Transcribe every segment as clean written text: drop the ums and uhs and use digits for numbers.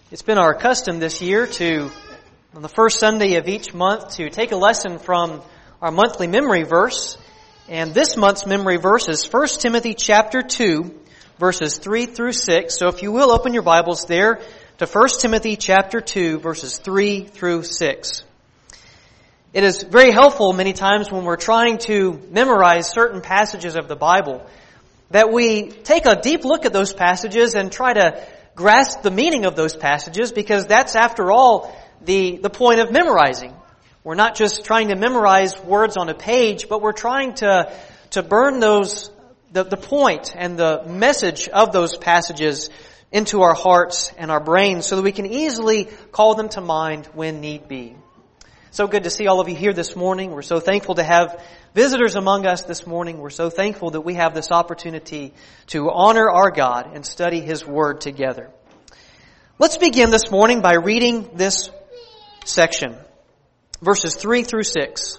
It's been our custom this year on the first Sunday of each month, to take a lesson from our monthly memory verse. And this month's memory verse is 1 Timothy chapter 2, verses 3 through 6. So if you will, open your Bibles there to 1 Timothy chapter 2, verses 3 through 6. It is very helpful many times when we're trying to memorize certain passages of the Bible that we take a deep look at those passages and try to grasp the meaning of those passages, because that's, after all, the point of memorizing. We're not just trying to memorize words on a page, but we're trying to burn the point and the message of those passages into our hearts and our brains so that we can easily call them to mind when need be. So good to see all of you here this morning. We're so thankful to have visitors among us this morning. We're so thankful that we have this opportunity to honor our God and study His Word together. Let's begin this morning by reading this section, verses 3 through 6.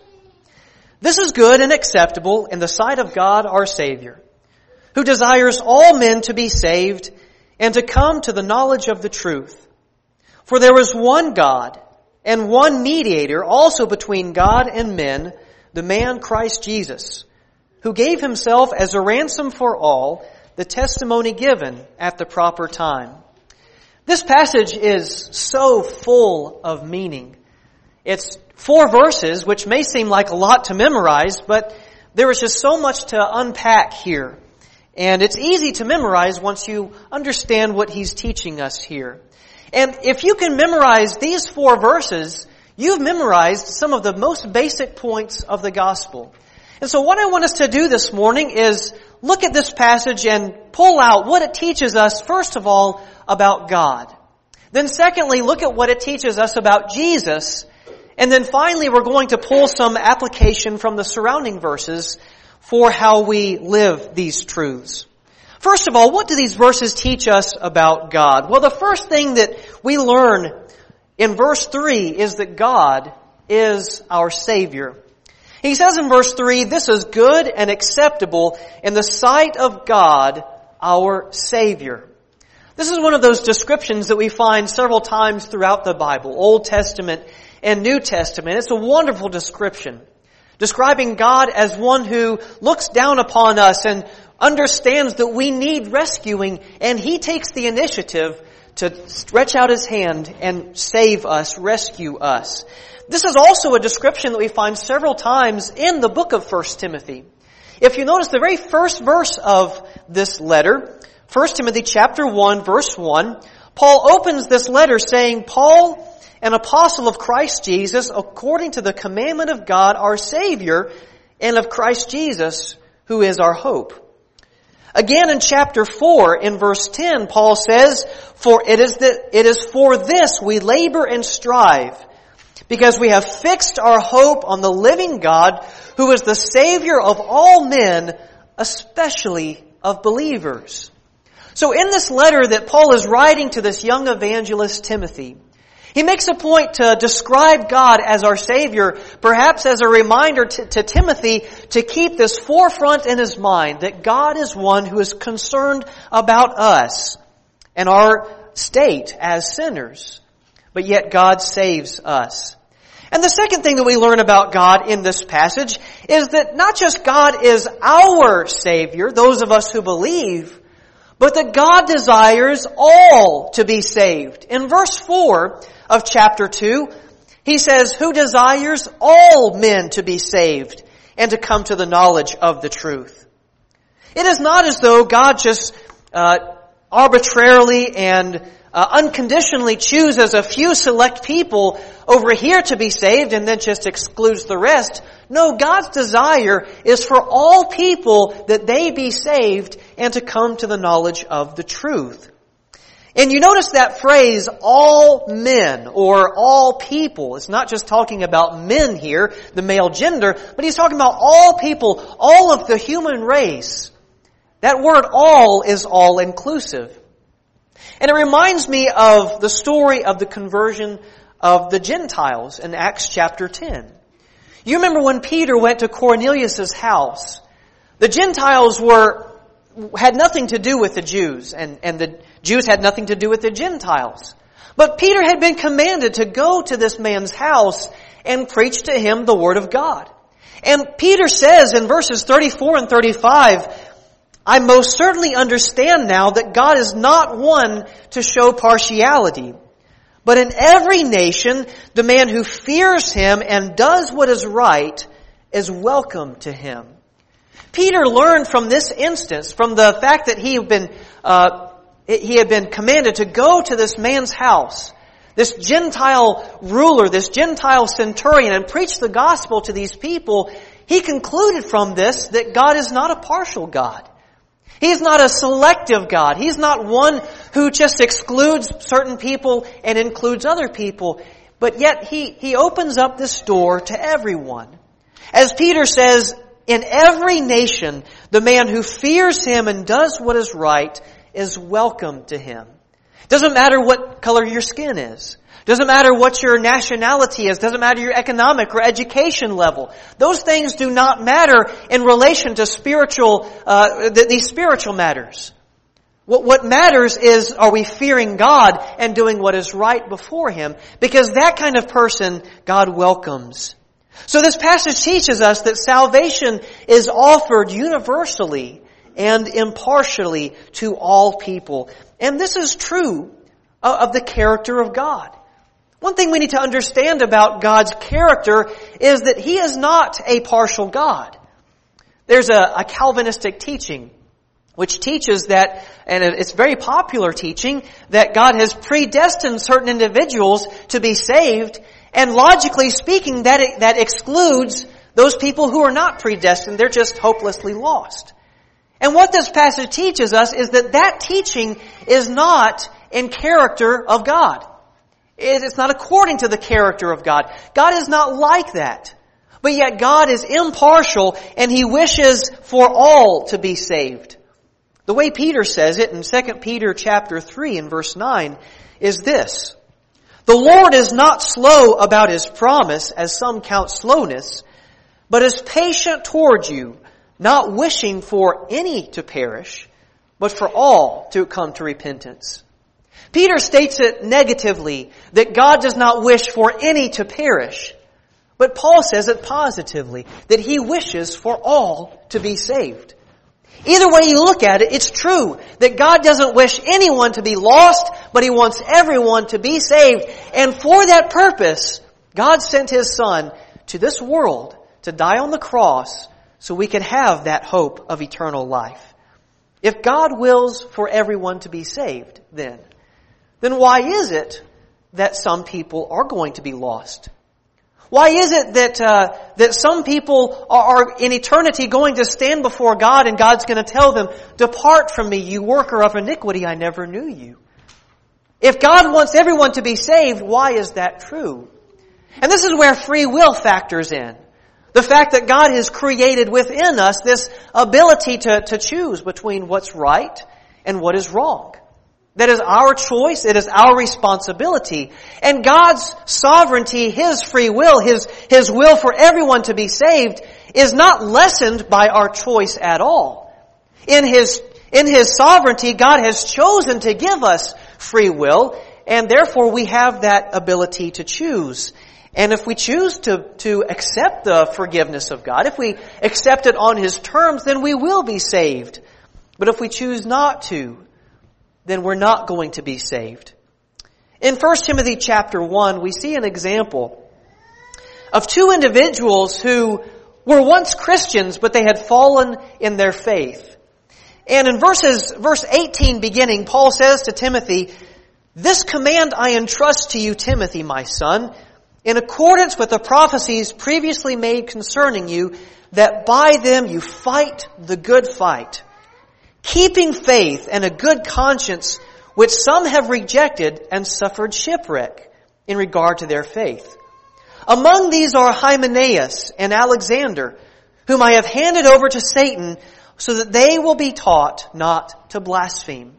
This is good and acceptable in the sight of God our Savior, who desires all men to be saved and to come to the knowledge of the truth. For there is one God, and one mediator also between God and men, the man Christ Jesus, who gave Himself as a ransom for all, the testimony given at the proper time. This passage is so full of meaning. It's 4 verses, which may seem like a lot to memorize, but there is just so much to unpack here. And it's easy to memorize once you understand what He's teaching us here. And if you can memorize these 4 verses, you've memorized some of the most basic points of the gospel. And so what I want us to do this morning is look at this passage and pull out what it teaches us, first of all, about God. Then secondly, look at what it teaches us about Jesus. And then finally, we're going to pull some application from the surrounding verses for how we live these truths. First of all, what do these verses teach us about God? Well, the first thing that we learn in verse 3 is that God is our Savior. He says in verse 3, this is good and acceptable in the sight of God, our Savior. This is one of those descriptions that we find several times throughout the Bible, Old Testament and New Testament. It's a wonderful description, describing God as one who looks down upon us and understands that we need rescuing, and He takes the initiative to stretch out His hand and save us, rescue us. This is also a description that we find several times in the book of 1 Timothy. If you notice the very first verse of this letter, 1 Timothy chapter 1, verse 1, Paul opens this letter saying, Paul, an apostle of Christ Jesus, according to the commandment of God our Savior, and of Christ Jesus, who is our hope. Again in chapter 4, in verse 10, Paul says, For it is for this we labor and strive, because we have fixed our hope on the living God, who is the Savior of all men, especially of believers. So in this letter that Paul is writing to this young evangelist Timothy, he makes a point to describe God as our Savior, perhaps as a reminder to Timothy to keep this forefront in his mind, that God is one who is concerned about us and our state as sinners, but yet God saves us. And the second thing that we learn about God in this passage is that not just God is our Savior, those of us who believe, but that God desires all to be saved. In verse 4 of chapter 2, he says, who desires all men to be saved and to come to the knowledge of the truth. It is not as though God just arbitrarily and unconditionally chooses a few select people over here to be saved and then just excludes the rest. No, God's desire is for all people that they be saved and to come to the knowledge of the truth. And you notice that phrase, all men, or all people. It's not just talking about men here, the male gender, but he's talking about all people, all of the human race. That word all is all-inclusive. And it reminds me of the story of the conversion of the Gentiles in Acts chapter 10. You remember when Peter went to Cornelius' house, the Gentiles had nothing to do with the Jews, and the Jews had nothing to do with the Gentiles. But Peter had been commanded to go to this man's house and preach to him the Word of God. And Peter says in verses 34 and 35, I most certainly understand now that God is not one to show partiality. But in every nation, the man who fears Him and does what is right is welcome to Him. Peter learned from this instance, from the fact that he had been commanded to go to this man's house, this Gentile ruler, this Gentile centurion, and preach the gospel to these people. He concluded from this that God is not a partial God. He's not a selective God. He's not one who just excludes certain people and includes other people. But yet He opens up this door to everyone. As Peter says, in every nation, the man who fears Him and does what is right is welcome to Him. Doesn't matter what color your skin is. Doesn't matter what your nationality is. Doesn't matter your economic or education level. Those things do not matter in relation to these spiritual matters. What matters is, are we fearing God and doing what is right before Him? Because that kind of person God welcomes. So this passage teaches us that salvation is offered universally and impartially to all people. And this is true of the character of God. One thing we need to understand about God's character is that He is not a partial God. There's a Calvinistic teaching which teaches that, and it's very popular teaching, that God has predestined certain individuals to be saved, and logically speaking, that excludes those people who are not predestined. They're just hopelessly lost. And what this passage teaches us is that teaching is not in character of God. It's not according to the character of God. God is not like that. But yet God is impartial and He wishes for all to be saved. The way Peter says it in 2 Peter chapter 3 and verse 9 is this: the Lord is not slow about His promise, as some count slowness, but is patient toward you, not wishing for any to perish, but for all to come to repentance. Peter states it negatively, that God does not wish for any to perish. But Paul says it positively, that He wishes for all to be saved. Either way you look at it, it's true that God doesn't wish anyone to be lost, but He wants everyone to be saved. And for that purpose, God sent His Son to this world to die on the cross so we can have that hope of eternal life. If God wills for everyone to be saved, then why is it that some people are going to be lost? Why is it that some people are in eternity going to stand before God and God's going to tell them, "Depart from me, you worker of iniquity, I never knew you"? If God wants everyone to be saved, why is that true? And this is where free will factors in. The fact that God has created within us this ability to choose between what's right and what is wrong. That is our choice. It is our responsibility. And God's sovereignty, His free will, His will for everyone to be saved is not lessened by our choice at all. In His sovereignty, God has chosen to give us free will, and therefore we have that ability to choose. And if we choose to accept the forgiveness of God, if we accept it on His terms, then we will be saved. But if we choose not to, then we're not going to be saved. In 1 Timothy chapter 1, we see an example of two individuals who were once Christians, but they had fallen in their faith. And in verse 18 beginning, Paul says to Timothy, "This command I entrust to you, Timothy, my son, in accordance with the prophecies previously made concerning you, that by them you fight the good fight, keeping faith and a good conscience, which some have rejected and suffered shipwreck in regard to their faith. Among these are Hymenaeus and Alexander, whom I have handed over to Satan, so that they will be taught not to blaspheme."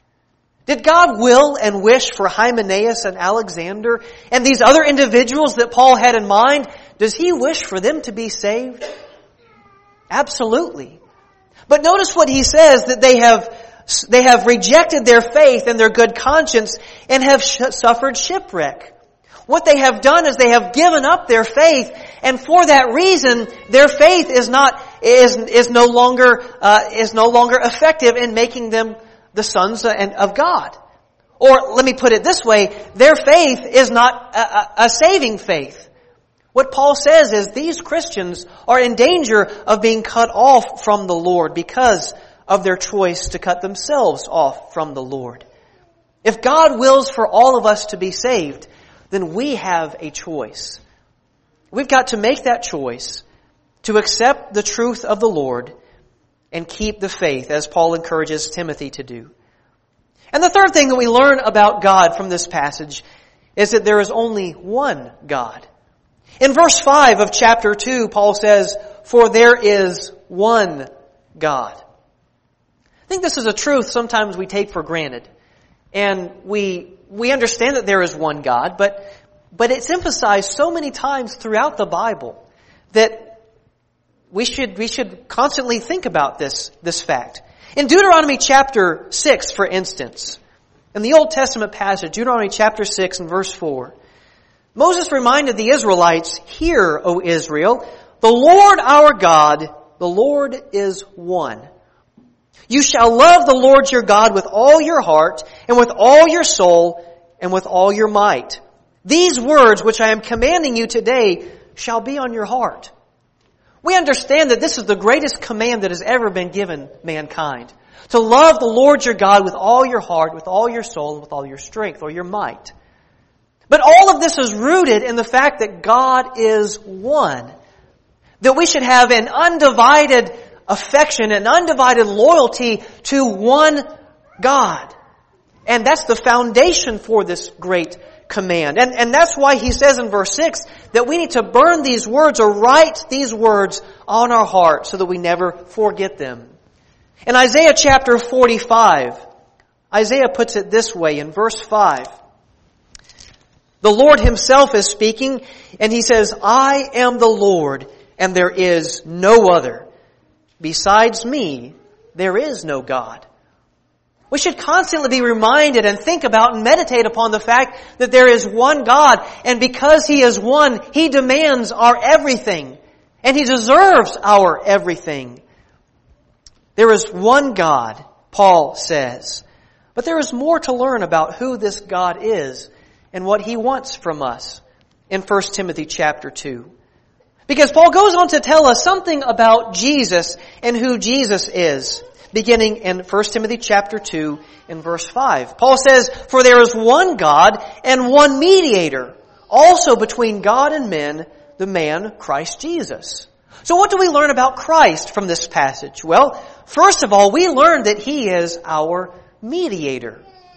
Did God will and wish for Hymenaeus and Alexander and these other individuals that Paul had in mind? Does He wish for them to be saved? Absolutely. But notice what he says, that they have rejected their faith and their good conscience and have suffered shipwreck. What they have done is they have given up their faith, and for that reason, their faith is no longer effective in making them the sons of God. Or let me put it this way, their faith is not a saving faith. What Paul says is these Christians are in danger of being cut off from the Lord because of their choice to cut themselves off from the Lord. If God wills for all of us to be saved, then we have a choice. We've got to make that choice to accept the truth of the Lord and keep the faith, as Paul encourages Timothy to do. And the third thing that we learn about God from this passage is that there is only one God. In verse 5 of chapter 2, Paul says, "For there is one God." I think this is a truth sometimes we take for granted. And we understand that there is one God, but it's emphasized so many times throughout the Bible that we should constantly think about this fact. In Deuteronomy chapter 6, for instance, in the Old Testament passage, Deuteronomy chapter 6 and verse 4, Moses reminded the Israelites, "Hear, O Israel, the Lord our God, the Lord is one. You shall love the Lord your God with all your heart and with all your soul and with all your might. These words which I am commanding you today shall be on your heart." We understand that this is the greatest command that has ever been given mankind. To love the Lord your God with all your heart, with all your soul, and with all your strength or your might. But all of this is rooted in the fact that God is one. That we should have an undivided affection, an undivided loyalty to one God. And that's the foundation for this great command. And that's why he says in verse 6 that we need to burn these words or write these words on our heart so that we never forget them. In Isaiah chapter 45, Isaiah puts it this way in verse 5. The Lord himself is speaking, and he says, "I am the Lord, and there is no other. Besides me, there is no God." We should constantly be reminded and think about and meditate upon the fact that there is one God, and because He is one, He demands our everything, and He deserves our everything. There is one God, Paul says, but there is more to learn about who this God is and what He wants from us in 1 Timothy chapter 2. Because Paul goes on to tell us something about Jesus and who Jesus is, beginning in 1 Timothy chapter 2 in verse 5. Paul says, "For there is one God and one mediator, also between God and men, the man Christ Jesus." So what do we learn about Christ from this passage? Well, first of all, we learn that He is our mediator.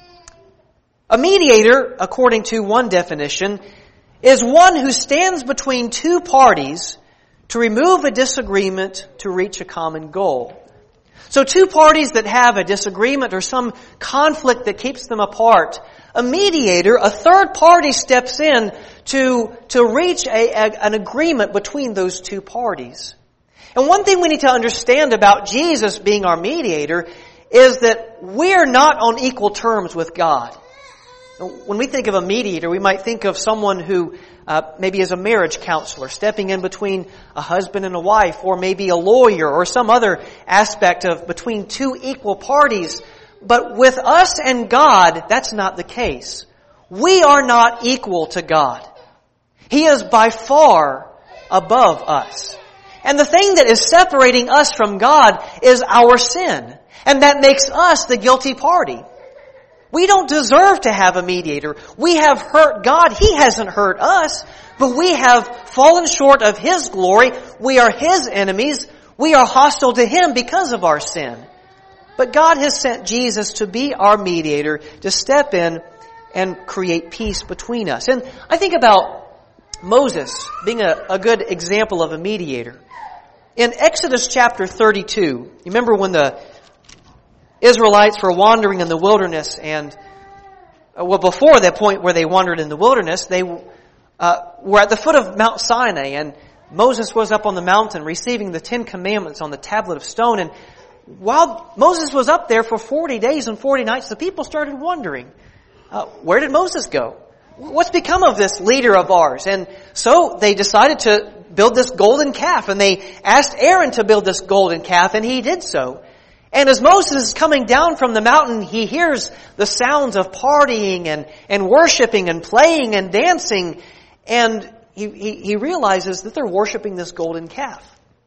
A mediator, according to one definition, is one who stands between two parties to remove a disagreement to reach a common goal. So two parties that have a disagreement or some conflict that keeps them apart, a mediator, a third party, steps in to reach an agreement between those two parties. And one thing we need to understand about Jesus being our mediator is that we're not on equal terms with God. When we think of a mediator, we might think of someone who maybe is a marriage counselor, stepping in between a husband and a wife, or maybe a lawyer, or some other aspect of between two equal parties. But with us and God, that's not the case. We are not equal to God. He is by far above us. And the thing that is separating us from God is our sin. And that makes us the guilty party. We don't deserve to have a mediator. We have hurt God. He hasn't hurt us. But we have fallen short of His glory. We are His enemies. We are hostile to Him because of our sin. But God has sent Jesus to be our mediator, to step in and create peace between us. And I think about Moses being a good example of a mediator. In Exodus chapter 32, you remember when the Israelites were wandering in the wilderness, and before that point where they wandered in the wilderness, they were at the foot of Mount Sinai, and Moses was up on the mountain receiving the 10 Commandments on the tablet of stone, and while Moses was up there for 40 days and 40 nights, the people started wondering, where did Moses go? What's become of this leader of ours? And so they decided to build this golden calf, and they asked Aaron to build this golden calf, and he did so. And as Moses is coming down from the mountain, he hears the sounds of partying and worshiping and playing and dancing, and he realizes that they're worshiping this golden calf.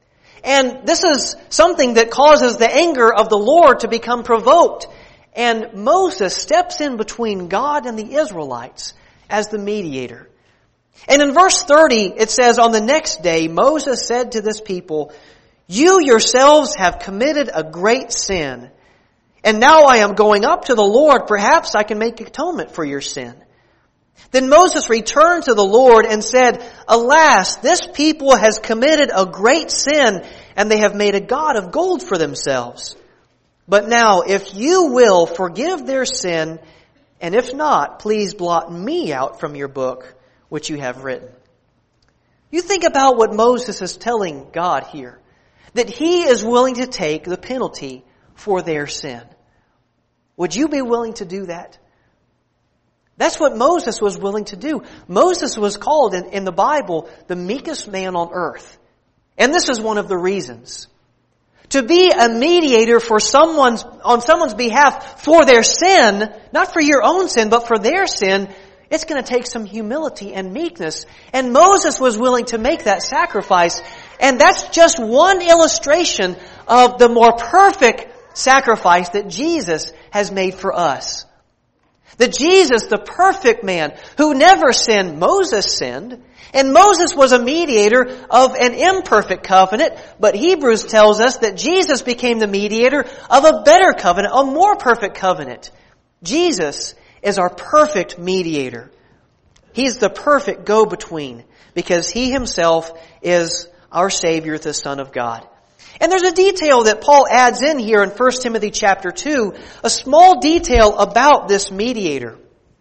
And this is something that causes the anger of the Lord to become provoked. And Moses steps in between God and the Israelites as the mediator. And in verse 30, it says, on the next day, Moses said to this people, you yourselves have committed a great sin. And now I am going up to the Lord. Perhaps I can make atonement for your sin. Then Moses returned to the Lord and said, alas, this people has committed a great sin, and they have made a god of gold for themselves. But now, if you will forgive their sin, and if not, please blot me out from your book, which you have written. You think about what Moses is telling God here, that he is willing to take the penalty for their sin. Would you be willing to do that? That's what Moses was willing to do. Moses was called in the Bible the meekest man on earth. And this is one of the reasons. To be a mediator on someone's behalf for their sin, not for your own sin, but for their sin, it's going to take some humility and meekness. And Moses was willing to make that sacrifice. And that's just one illustration of the more perfect sacrifice that Jesus has made for us. That Jesus, the perfect man who never sinned, Moses sinned. And Moses was a mediator of an imperfect covenant, but Hebrews tells us that Jesus became the mediator of a better covenant, a more perfect covenant. Jesus is our perfect mediator. He's the perfect go-between because He Himself is our Savior, the Son of God. And there's a detail that Paul adds in here in 1 Timothy chapter 2, a small detail about this mediator.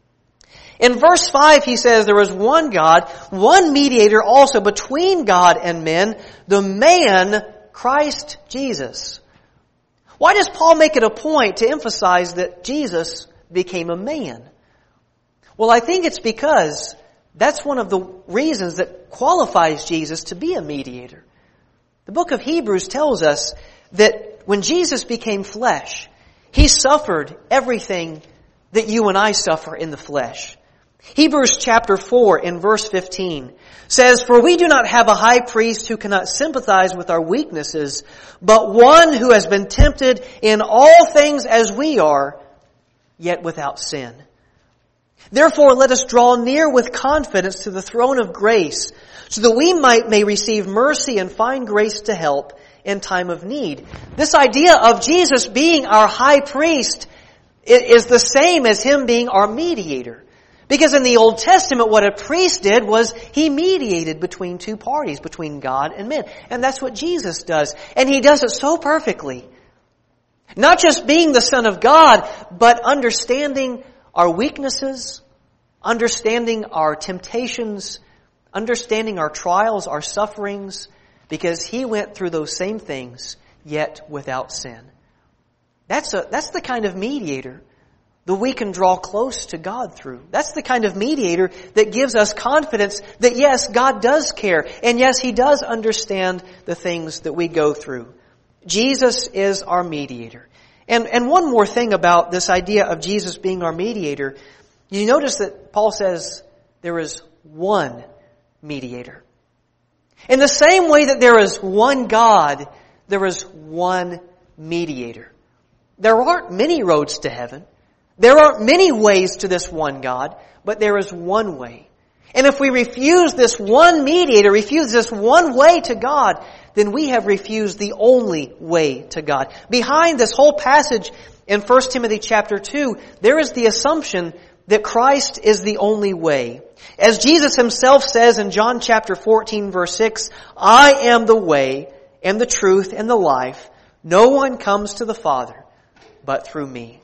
In verse 5 he says there is one God, one mediator also between God and men, the man Christ Jesus. Why does Paul make it a point to emphasize that Jesus became a man? Well, I think it's because that's one of the reasons that qualifies Jesus to be a mediator. The book of Hebrews tells us that when Jesus became flesh, He suffered everything that you and I suffer in the flesh. Hebrews chapter 4 in verse 15 says, for we do not have a high priest who cannot sympathize with our weaknesses, but one who has been tempted in all things as we are, yet without sin. Therefore let us draw near with confidence to the throne of grace, so that we may receive mercy and find grace to help in time of need. This idea of Jesus being our high priest is the same as Him being our mediator. Because in the Old Testament, what a priest did was he mediated between two parties, between God and men. And that's what Jesus does. And He does it so perfectly. Not just being the Son of God, but understanding our weaknesses, understanding our temptations, understanding our trials, our sufferings, because He went through those same things, yet without sin. That's the kind of mediator that we can draw close to God through. That's the kind of mediator that gives us confidence that yes, God does care, and yes, He does understand the things that we go through. Jesus is our mediator. And one more thing about this idea of Jesus being our mediator, you notice that Paul says there is one mediator. In the same way that there is one God, there is one mediator. There aren't many roads to heaven. There aren't many ways to this one God, but there is one way. And if we refuse this one mediator, refuse this one way to God, then we have refused the only way to God. Behind this whole passage in 1 Timothy chapter 2, there is the assumption that Christ is the only way. As Jesus Himself says in John chapter 14 verse 6, I am the way and the truth and the life. No one comes to the Father but through me.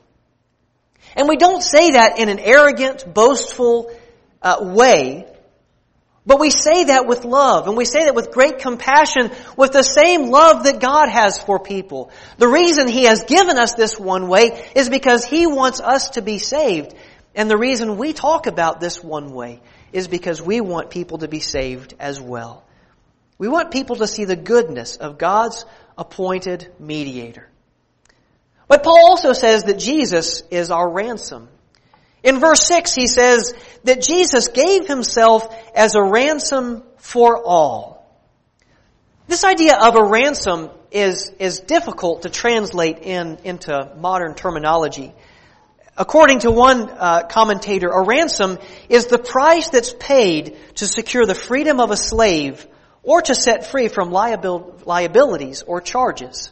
And we don't say that in an arrogant, boastful way, But we say that with love, and we say that with great compassion, with the same love that God has for people. The reason He has given us this one way is because He wants us to be saved. And the reason we talk about this one way is because we want people to be saved as well. We want people to see the goodness of God's appointed mediator. But Paul also says that Jesus is our ransom. In verse 6, he says that Jesus gave Himself as a ransom for all. This idea of a ransom is difficult to translate into modern terminology. According to one commentator, a ransom is the price that's paid to secure the freedom of a slave or to set free from liabilities or charges.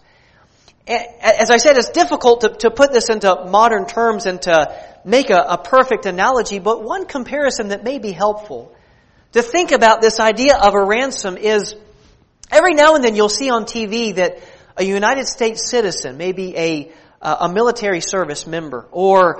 As I said, it's difficult to put this into modern terms and to make a perfect analogy, but one comparison that may be helpful to think about this idea of a ransom is every now and then you'll see on TV that a United States citizen, maybe a military service member, or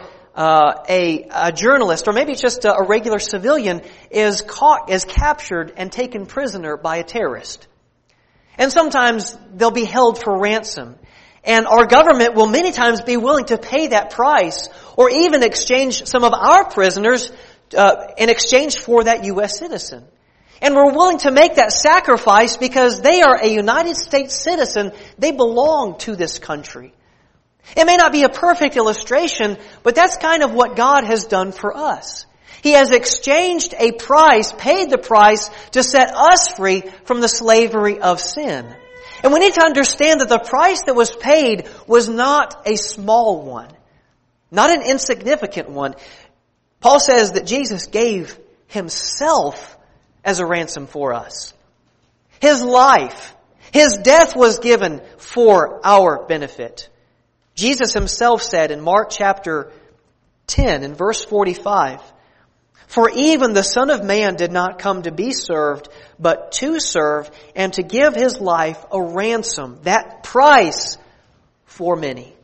a journalist, or maybe just a regular civilian is captured and taken prisoner by a terrorist. And sometimes they'll be held for ransom. And our government will many times be willing to pay that price or even exchange some of our prisoners in exchange for that U.S. citizen. And we're willing to make that sacrifice because they are a United States citizen. They belong to this country. It may not be a perfect illustration, but that's kind of what God has done for us. He has exchanged a price, paid the price to set us free from the slavery of sin. And we need to understand that the price that was paid was not a small one, not an insignificant one. Paul says that Jesus gave Himself as a ransom for us. His life, His death was given for our benefit. Jesus Himself said in Mark chapter 10 and verse 45, "For even the Son of Man did not come to be served, but to serve and to give His life a ransom," that price for many.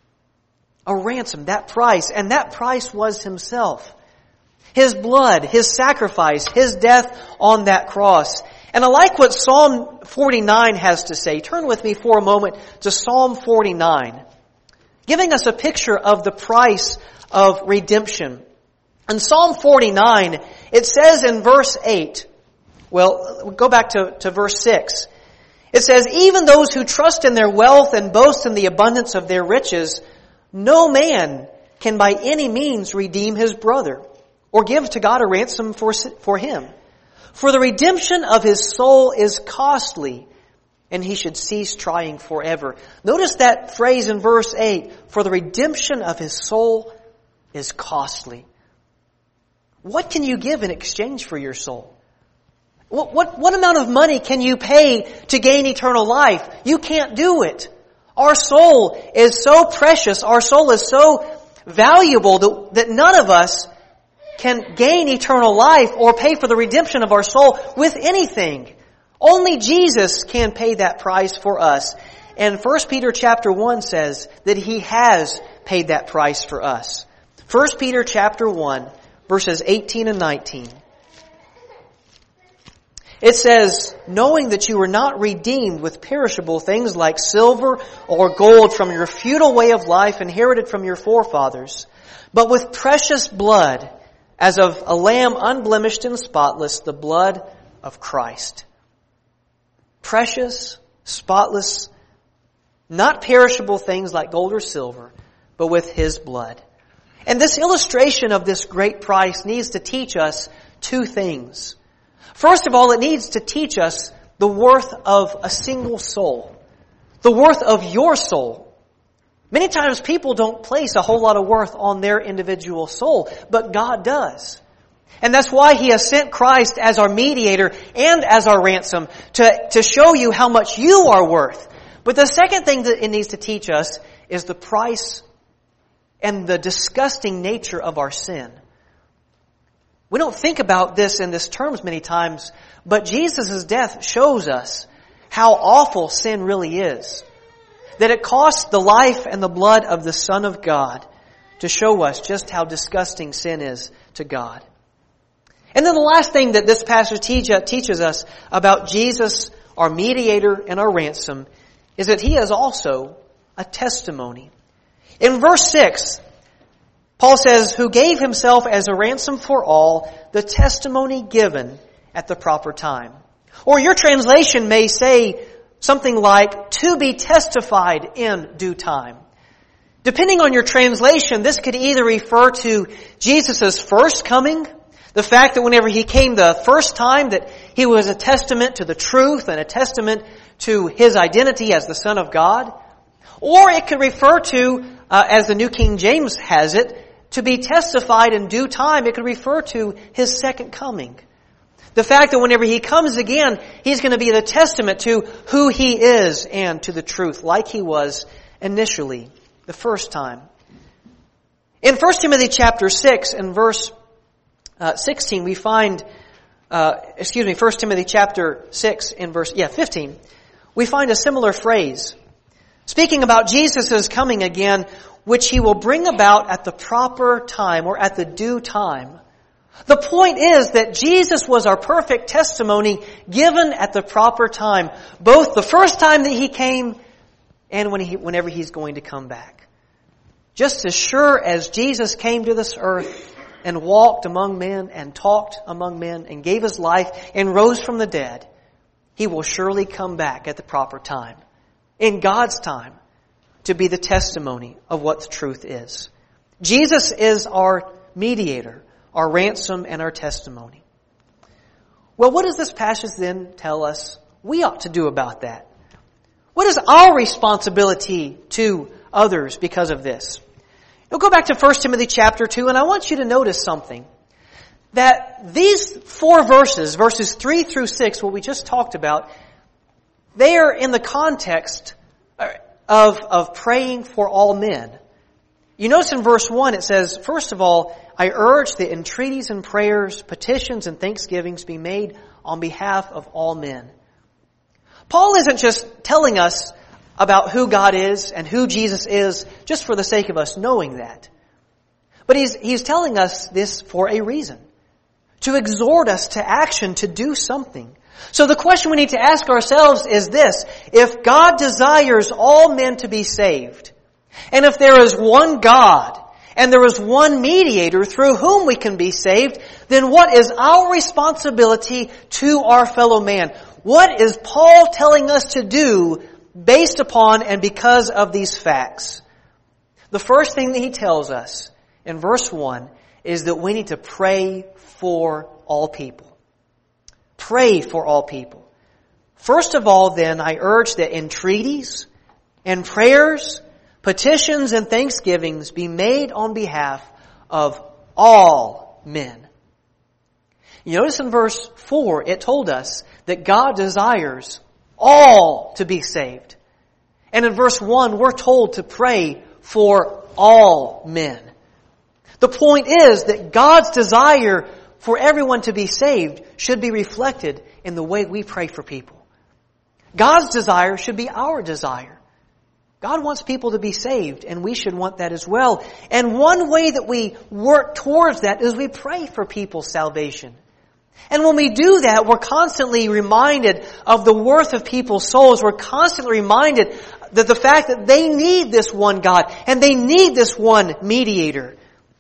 A ransom, that price, and that price was Himself. His blood, His sacrifice, His death on that cross. And I like what Psalm 49 has to say. Turn with me for a moment to Psalm 49, giving us a picture of the price of redemption. In Psalm 49, it says in verse 8, well, go back to verse 6. It says, "Even those who trust in their wealth and boast in the abundance of their riches, no man can by any means redeem his brother or give to God a ransom for him. For the redemption of his soul is costly, and he should cease trying forever." Notice that phrase in verse 8, "For the redemption of his soul is costly." What can you give in exchange for your soul? What amount of money can you pay to gain eternal life? You can't do it. Our soul is so precious, our soul is so valuable that none of us can gain eternal life or pay for the redemption of our soul with anything. Only Jesus can pay that price for us. And 1 Peter chapter 1 says that He has paid that price for us. 1 Peter chapter 1, verses 18 and 19. It says, "Knowing that you were not redeemed with perishable things like silver or gold from your futile way of life inherited from your forefathers, but with precious blood, as of a lamb unblemished and spotless, the blood of Christ." Precious, spotless, not perishable things like gold or silver, but with His blood. And this illustration of this great price needs to teach us two things. First of all, it needs to teach us the worth of a single soul, the worth of your soul. Many times people don't place a whole lot of worth on their individual soul, but God does. And that's why He has sent Christ as our mediator and as our ransom to show you how much you are worth. But the second thing that it needs to teach us is the price and the disgusting nature of our sin. We don't think about this in this terms many times, but Jesus' death shows us how awful sin really is. That it cost the life and the blood of the Son of God to show us just how disgusting sin is to God. And then the last thing that this passage teaches us about Jesus, our mediator and our ransom, is that He is also a testimony. In verse 6, Paul says, who gave Himself as a ransom for all, the testimony given at the proper time. Or your translation may say something like, to be testified in due time. Depending on your translation, this could either refer to Jesus' first coming, the fact that whenever He came the first time, that He was a testament to the truth and a testament to His identity as the Son of God. Or it could refer to, as the New King James has it, to be testified in due time. It could refer to His second coming. The fact that whenever He comes again, He's going to be the testament to who He is and to the truth, like He was initially, the first time. In 1 Timothy chapter 6 and verse 16, we find, 1 Timothy chapter 6 in verse 15, we find a similar phrase. Speaking about Jesus' coming again, which He will bring about at the proper time or at the due time. The point is that Jesus was our perfect testimony given at the proper time, both the first time that He came and whenever He's going to come back. Just as sure as Jesus came to this earth and walked among men and talked among men and gave His life and rose from the dead, He will surely come back at the proper time, in God's time, to be the testimony of what the truth is. Jesus is our mediator, our ransom, and our testimony. Well, what does this passage then tell us we ought to do about that? What is our responsibility to others because of this? We'll go back to 1 Timothy chapter 2, and I want you to notice something. That these 4 verses, verses 3 through 6, what we just talked about, they are in the context of praying for all men. You notice in verse 1 it says, first of all, I urge that entreaties and prayers, petitions and thanksgivings be made on behalf of all men. Paul isn't just telling us about who God is and who Jesus is just for the sake of us knowing that. But he's telling us this for a reason. To exhort us to action, to do something. So the question we need to ask ourselves is this: if God desires all men to be saved, and if there is one God, and there is one mediator through whom we can be saved, then what is our responsibility to our fellow man? What is Paul telling us to do based upon and because of these facts? The first thing that he tells us in verse 1 is that we need to pray for all people. Pray for all people. First of all, then, I urge that entreaties and prayers, petitions and thanksgivings be made on behalf of all men. You notice in verse 4, it told us that God desires all to be saved. And in verse 1, we're told to pray for all men. The point is that God's desire for everyone to be saved should be reflected in the way we pray for people. God's desire should be our desire. God wants people to be saved, and we should want that as well. And one way that we work towards that is we pray for people's salvation. And when we do that, we're constantly reminded of the worth of people's souls. We're constantly reminded that the fact that they need this one God, and they need this one mediator.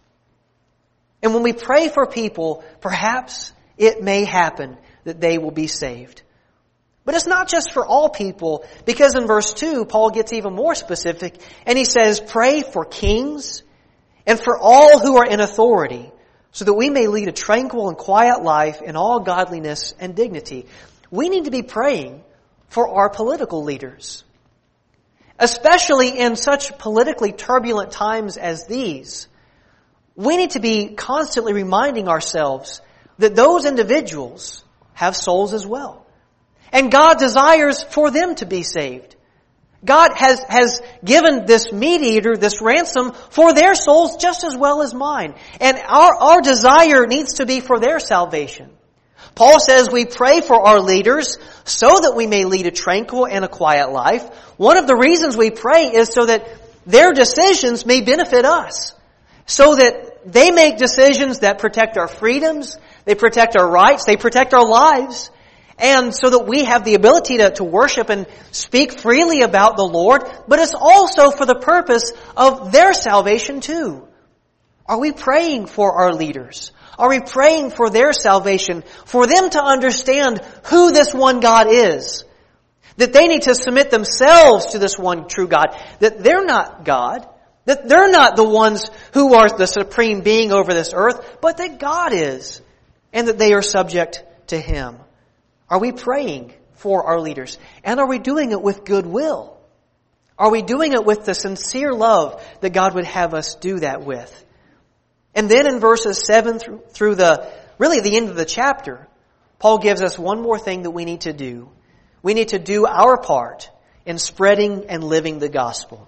And when we pray for people, perhaps it may happen that they will be saved. But it's not just for all people, because in verse 2, Paul gets even more specific, and he says, pray for kings and for all who are in authority, so that we may lead a tranquil and quiet life in all godliness and dignity. We need to be praying for our political leaders. Especially in such politically turbulent times as these, we need to be constantly reminding ourselves that those individuals have souls as well. And God desires for them to be saved. God has given this mediator, this ransom, for their souls just as well as mine. And our desire needs to be for their salvation. Paul says we pray for our leaders so that we may lead a tranquil and a quiet life. One of the reasons we pray is so that their decisions may benefit us. so that they make decisions that protect our freedoms, they protect our rights, they protect our lives, and so that we have the ability to worship and speak freely about the Lord, but it's also for the purpose of their salvation too. Are we praying for our leaders? Are we praying for their salvation, for them to understand who this one God is? That they need to submit themselves to this one true God, that they're not God, that they're not the ones who are the supreme being over this earth, but that God is, and that they are subject to Him. Are we praying for our leaders? And are we doing it with goodwill? Are we doing it with the sincere love that God would have us do that with? And then in verses 7 through the end of the chapter, Paul gives us one more thing that we need to do. We need to do our part in spreading and living the gospel.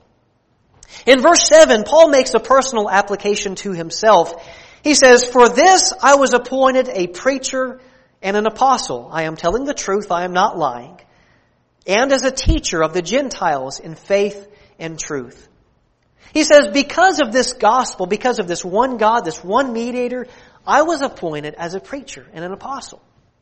In verse 7, Paul makes a personal application to himself. He says, "For this I was appointed a preacher and an apostle. I am telling the truth, I am not lying. And as a teacher of the Gentiles in faith and truth." He says, because of this gospel, because of this one God, this one mediator, I was appointed as a preacher and an apostle.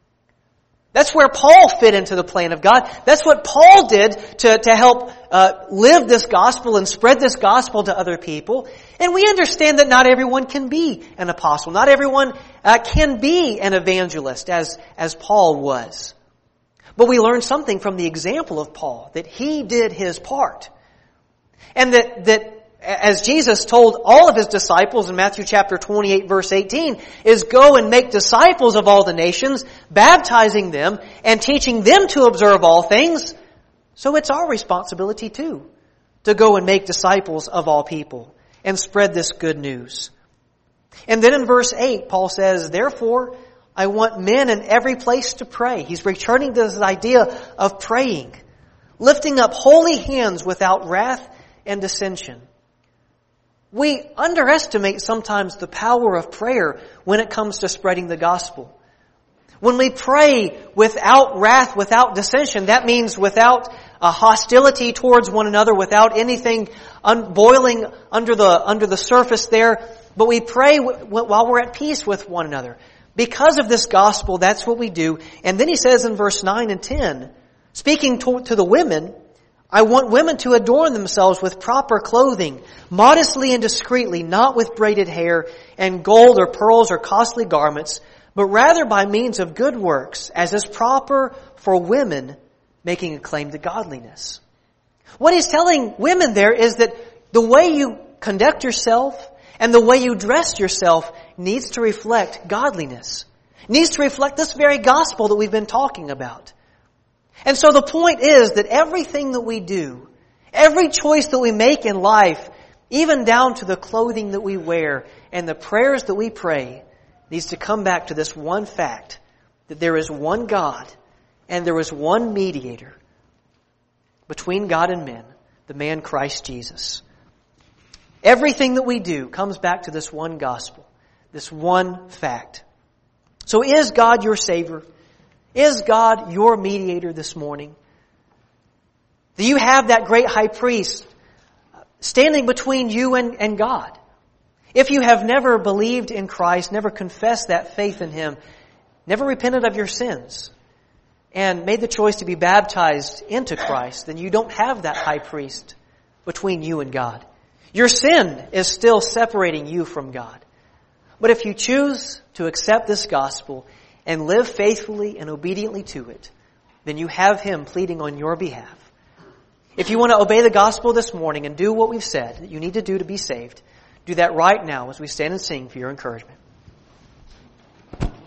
That's where Paul fit into the plan of God. That's what Paul did to help live this gospel and spread this gospel to other people. And we understand that not everyone can be an apostle. Not everyone can be an evangelist as Paul was. But we learn something from the example of Paul, that he did his part. And that as Jesus told all of His disciples in Matthew chapter 28 verse 18, is go and make disciples of all the nations, baptizing them and teaching them to observe all things. So it's our responsibility too, to go and make disciples of all people and spread this good news. And then in verse 8, Paul says, "Therefore, I want men in every place to pray." He's returning to this idea of praying, lifting up holy hands without wrath and dissension. We underestimate sometimes the power of prayer when it comes to spreading the gospel. When we pray without wrath, without dissension, that means without a hostility towards one another, without anything boiling under the surface there, but we pray while we're at peace with one another. Because of this gospel, that's what we do. And then he says in verse 9 and 10, speaking to the women, "I want women to adorn themselves with proper clothing, modestly and discreetly, not with braided hair and gold or pearls or costly garments, but rather by means of good works, as is proper for women making a claim to godliness." What he's telling women there is that the way you conduct yourself and the way you dress yourself needs to reflect godliness, needs to reflect this very gospel that we've been talking about. And so the point is that everything that we do, every choice that we make in life, even down to the clothing that we wear and the prayers that we pray, needs to come back to this one fact, that there is one God and there is one mediator between God and men, the man Christ Jesus. Everything that we do comes back to this one gospel, this one fact. So is God your Savior? Is God your mediator this morning? Do you have that great high priest standing between you and God? If you have never believed in Christ, never confessed that faith in Him, never repented of your sins, and made the choice to be baptized into Christ, then you don't have that high priest between you and God. Your sin is still separating you from God. But if you choose to accept this gospel and live faithfully and obediently to it, then you have Him pleading on your behalf. If you want to obey the gospel this morning and do what we've said that you need to do to be saved, do that right now as we stand and sing for your encouragement.